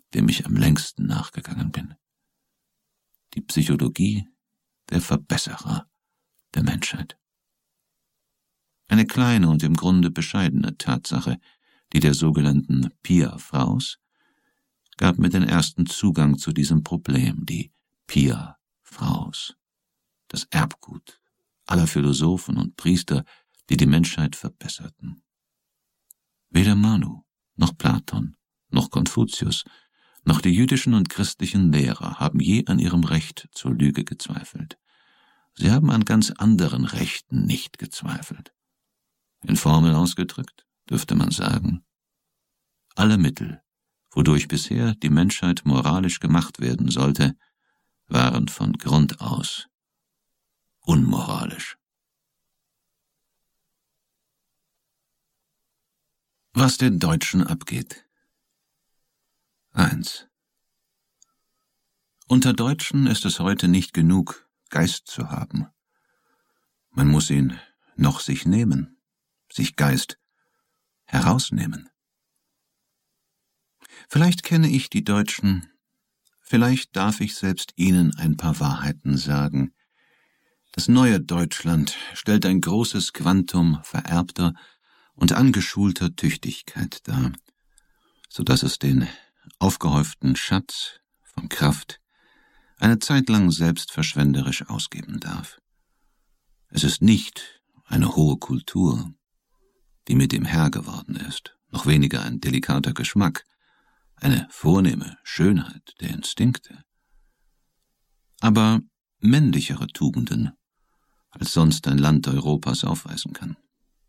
dem ich am längsten nachgegangen bin. Die Psychologie der Verbesserer der Menschheit. Eine kleine und im Grunde bescheidene Tatsache, die der sogenannten Pia Fraus, gab mir den ersten Zugang zu diesem Problem, die Pia Fraus, das Erbgut aller Philosophen und Priester, die die Menschheit verbesserten. Weder Manu, noch Platon, noch Konfuzius, noch die jüdischen und christlichen Lehrer haben je an ihrem Recht zur Lüge gezweifelt. Sie haben an ganz anderen Rechten nicht gezweifelt. In Formel ausgedrückt dürfte man sagen: Alle Mittel, wodurch bisher die Menschheit moralisch gemacht werden sollte, waren von Grund aus unmoralisch. Was den Deutschen abgeht. 1. Unter Deutschen ist es heute nicht genug, Geist zu haben. Man muss ihn noch sich nehmen, sich Geist herausnehmen. Vielleicht kenne ich die Deutschen, vielleicht darf ich selbst ihnen ein paar Wahrheiten sagen. Das neue Deutschland stellt ein großes Quantum vererbter und angeschulter Tüchtigkeit dar, so dass es den aufgehäuften Schatz von Kraft eine Zeit lang selbstverschwenderisch ausgeben darf. Es ist nicht eine hohe Kultur, die mit ihm Herr geworden ist, noch weniger ein delikater Geschmack, eine vornehme Schönheit der Instinkte, aber männlichere Tugenden, als sonst ein Land Europas aufweisen kann.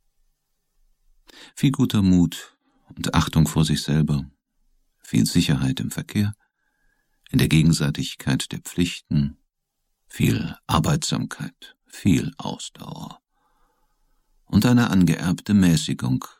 Viel guter Mut und Achtung vor sich selber, viel Sicherheit im Verkehr, in der Gegenseitigkeit der Pflichten, viel Arbeitsamkeit, viel Ausdauer und eine angeerbte Mäßigung